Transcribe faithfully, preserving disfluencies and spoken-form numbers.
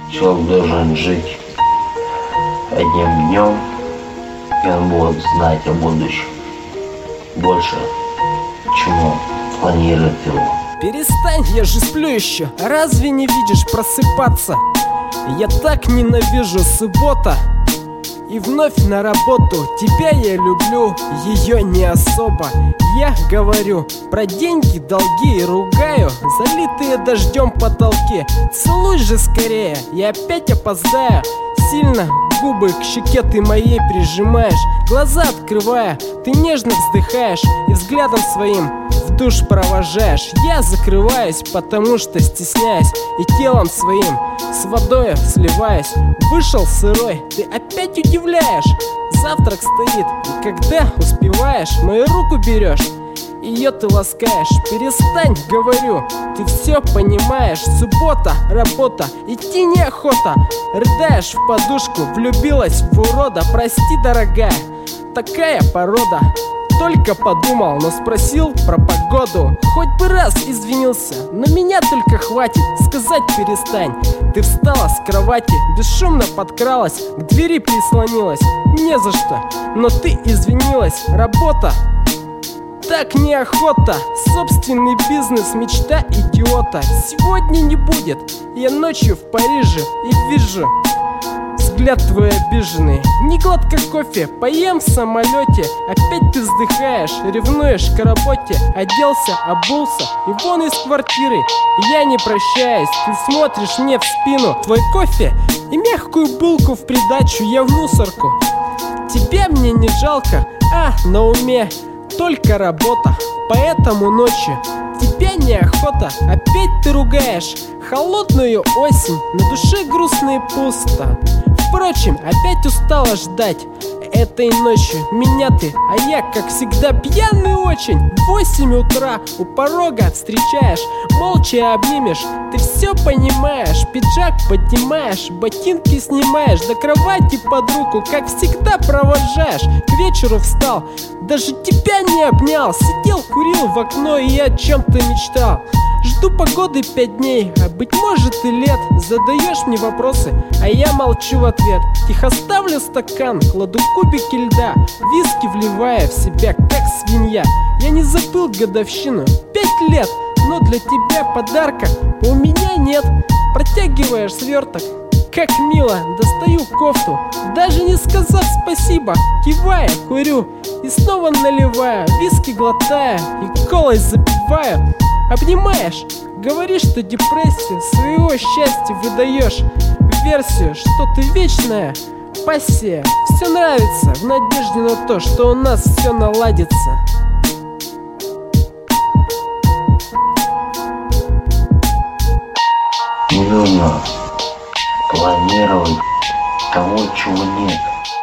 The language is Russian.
Человек должен жить одним днем, и он будет знать о будущем больше, чем он планирует его. Перестань, я же сплю еще. Разве не видишь просыпаться? Я так ненавижу суббота. И вновь на работу. Тебя я люблю, ее не особо. Я говорю про деньги, долги и ругаю залитые дождем потолки. Целуй же скорее, я опять опоздаю. Сильно губы к щеке ты моей прижимаешь. Глаза открывая, ты нежно вздыхаешь и взглядом своим в душ провожаешь. Я закрываюсь, потому что стесняюсь, и телом своим с водой сливаюсь. Вышел сырой, ты опять удивляешь. Завтрак стоит, и когда успеваешь, мою руку берешь, ее ты ласкаешь. Перестань, говорю, ты все понимаешь. Суббота, работа, идти неохота. Рыдаешь в подушку, влюбилась в урода. Прости, дорогая, такая порода. Только подумал, но спросил про погоду. Хоть бы раз извинился, но меня только хватит сказать перестань. Ты встала с кровати, бесшумно подкралась, к двери прислонилась. Не за что, но ты извинилась. Работа, так неохота. Собственный бизнес, мечта идиота. Сегодня не будет, я ночью в Париже и вижу взгляд твой обиженный. Не глотка кофе, поем в самолете. Опять ты вздыхаешь, ревнуешь к работе. Оделся, обулся и вон из квартиры. Я не прощаюсь, ты смотришь мне в спину. Твой кофе и мягкую булку в придачу я в мусорку. Тебя мне не жалко, а на уме только работа. Поэтому ночью тебя неохота. Опять ты ругаешь холодную осень, на душе грустно и пусто. Впрочем, опять устала ждать этой ночью меня ты, а я, как всегда, пьяный очень. В восемь утра у порога встречаешь, молча обнимешь. Ты все понимаешь, пиджак поднимаешь, ботинки снимаешь, до кровати под руку, как всегда, провожаешь. К вечеру встал, даже тебя не обнял. Сидел, курил в окно и о чем-то мечтал. Жду погоды пять дней, а быть может и лет. Задаешь мне вопросы, а я молчу в ответ. Тихо ставлю стакан, кладу кубики льда, виски вливая в себя, как свинья. Я не забыл годовщину, пять лет, но для тебя подарка у меня нет. Протягиваешь сверток, как мило, достаю кофту, даже не сказав спасибо. Кивая, курю и снова наливаю, виски глотая и колой запиваю. Обнимаешь, говоришь, что депрессию своего счастья выдаешь версию, что ты вечная пассия. Все нравится в надежде на то, что у нас все наладится. Не нужно планировать того, чего нет.